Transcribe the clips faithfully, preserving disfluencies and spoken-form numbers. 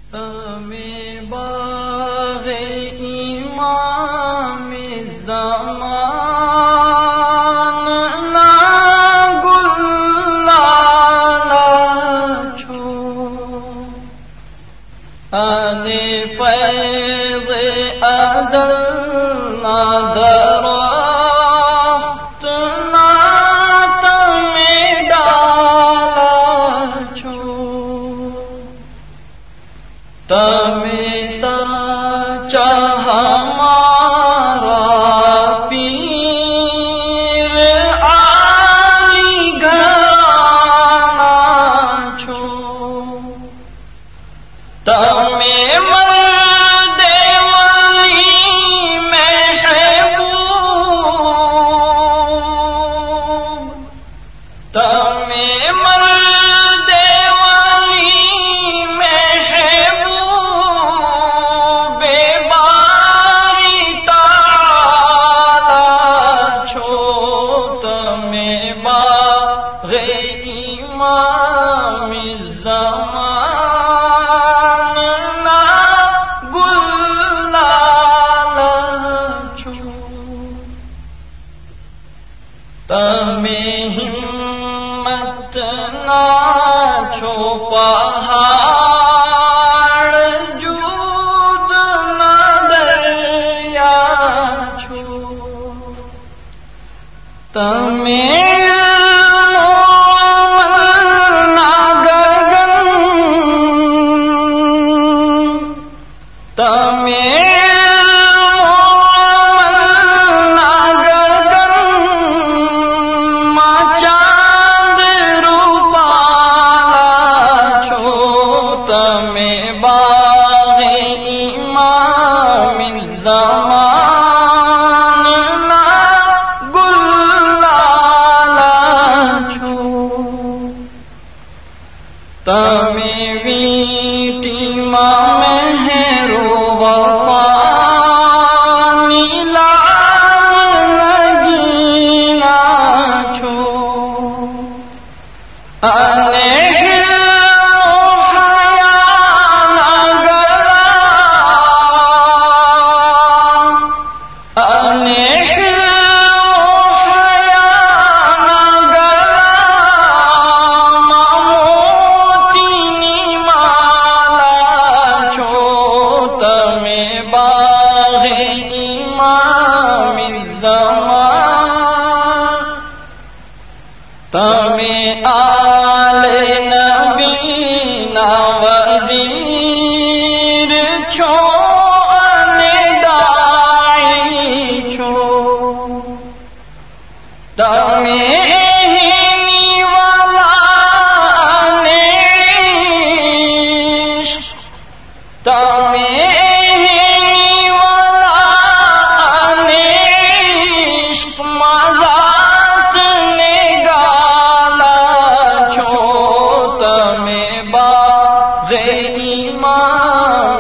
تمہیں باغ امام زمان نا گل لالا چھو آنے فیض ازل نا درخت نا تمہیں ڈالا چھو تمہیں سچا ہمارا پیر عالی گھرانہ چھو تمہیں مرد ولی محبوب تمہیں مرد ولی امام زمان نا گل لالا چھو تمہیں ہمت نا چھو پہاڑ جود نا دریا چھو تمہیں تمہیں ویٹی ماں مہرو وفا نیلا نگینا چھو انے تمہیں آل نبینا وزیر چھو انے داعی چھو تمہیں ہینی والا انے عشق تمہیں ہینی والا انے عشق مزات نے امام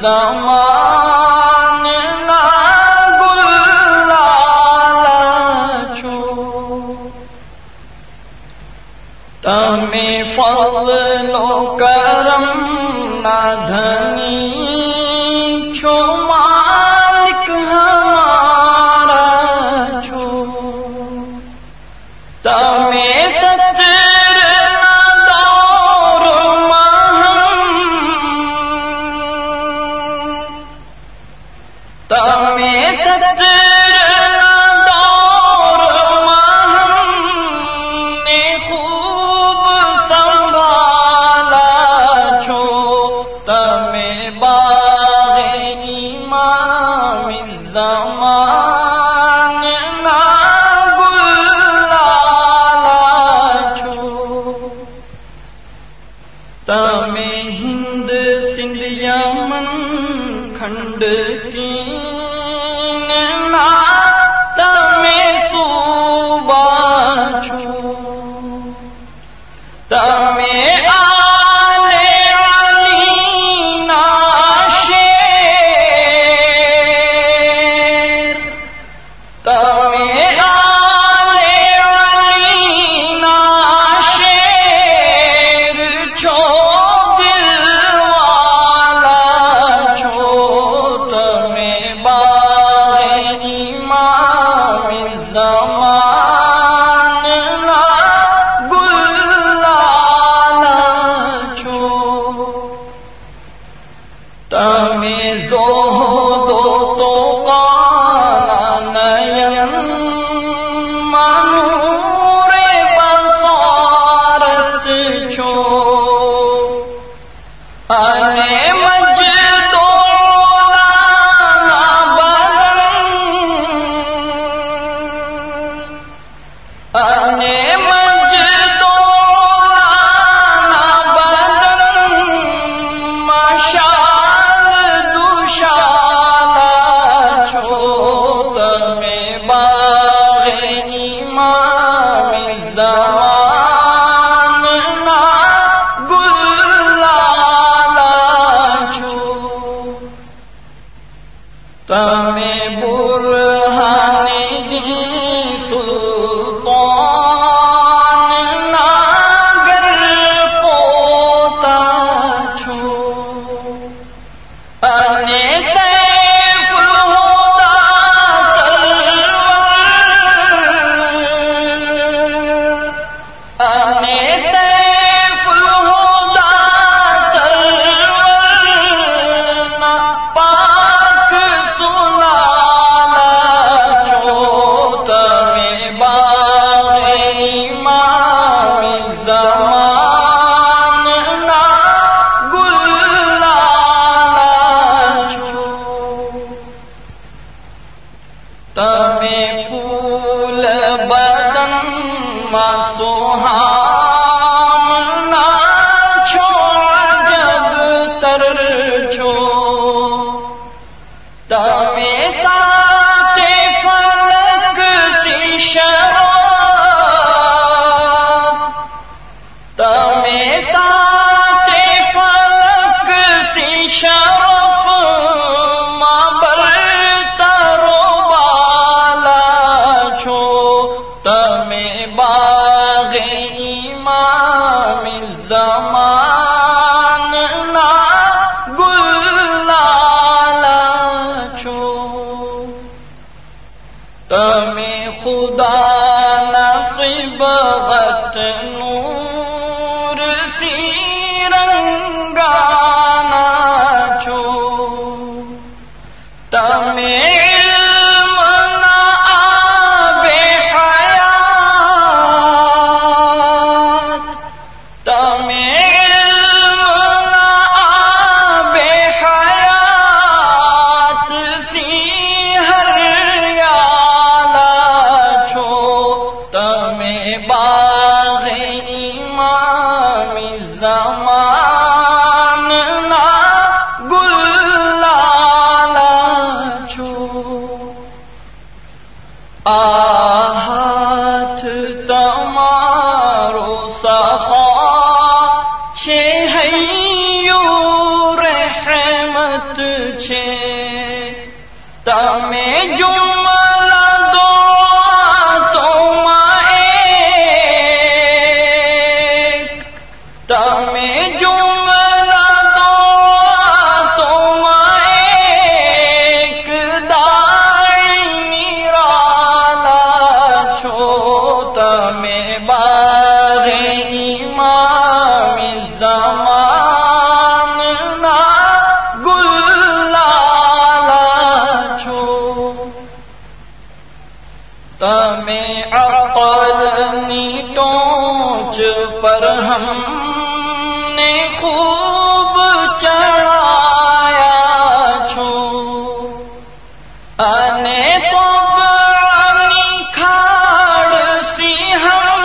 زمان نا گل لالا چھو تمہیں فضل و کرم نا دھنی چھو مالک ہمارا چھو تمہیں ستر تمہیں ستر دور مہم نے خوب سنبھالا چھو تمہیں باغ امام زمان نا گل لالا چھو تمہیں ہند سندھ یمن کھنڈ چین نا تمہیں صوبہ چھو تمہیں آل علی نا شیر تمہیں آل علی نا شیر چھو دل والا تمہیں زہد و طوفان نین منور بصارت چھو انے مجد و لانا بدن انے مجد و لانا بدن مشال دوشالا چھو تمہیں باغ امام زمان نا گل لالا چھو تمہیں برہان دین سلطان ناگر پوتا چھو انے سیف الہدا سرور انے سیف الہدا سرور نا پاک سنالا چھو تمہیں باغ امام زمان نا گل لالا چھو تمہیں پھول بدن ما سوہام نا چھو عجب تر چھو تمہیں سات فلک سی شراب تمہیں سات فلک سی شرف ما برتر و بالا چھو تمہیں باغ امام زمان نا گل لالا چھو تمہیں خدا نصیبت نور سی رنگانا چھو تمہیں علم نا آب حیات تمہیں علم نا آب حیات سی ہر یالا چھو تمہیں باغ امام زمان نا گل لالا چھو آہات تمارو سخا چھے ہیو رحمت چھے تمہیں جملہ دعا تم ایک تمہیں جملہ دعا تم ایک داعی نرالا چھو تمہیں باغ امام زمان نا گل لالا چھو تمہیں عقل نی ٹونچ پر ہم نے خوب چڑھایا چھو انے طبعانی کھاڑ سی ہم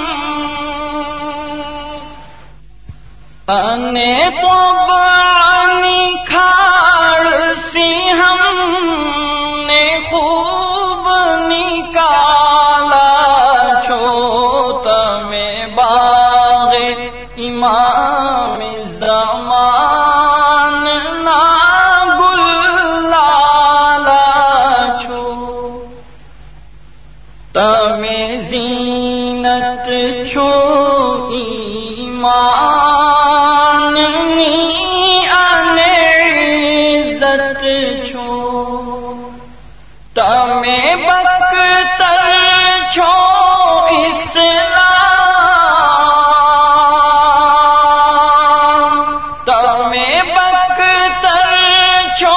انے طبعانی کھاڑ سی ہم نے خوب نکالا چھو تمہیں باغ امام زمان نا گل لالا چھو تمہیں زینت چھو ایمان نی انے عزت چھو تمہیں بکتر چھو اسلام تمہیں بکتر छो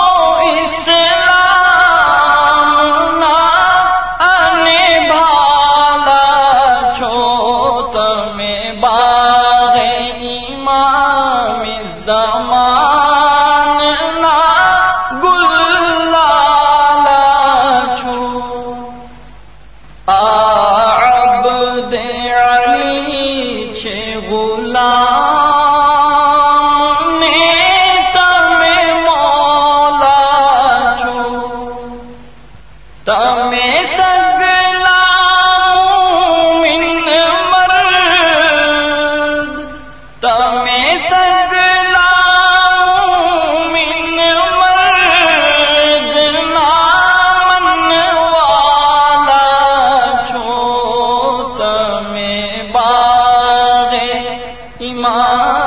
इस्लाम ना अने भाला छो तमे बागे इमाम ज़मान ना गुलाला छो आब्द अली छे गुलाम ने तमे मौला छो तमे सगला मुमिन मर्द तमे सगला मुमिन मर्द ना मनवाला छो तमे बागे इमाम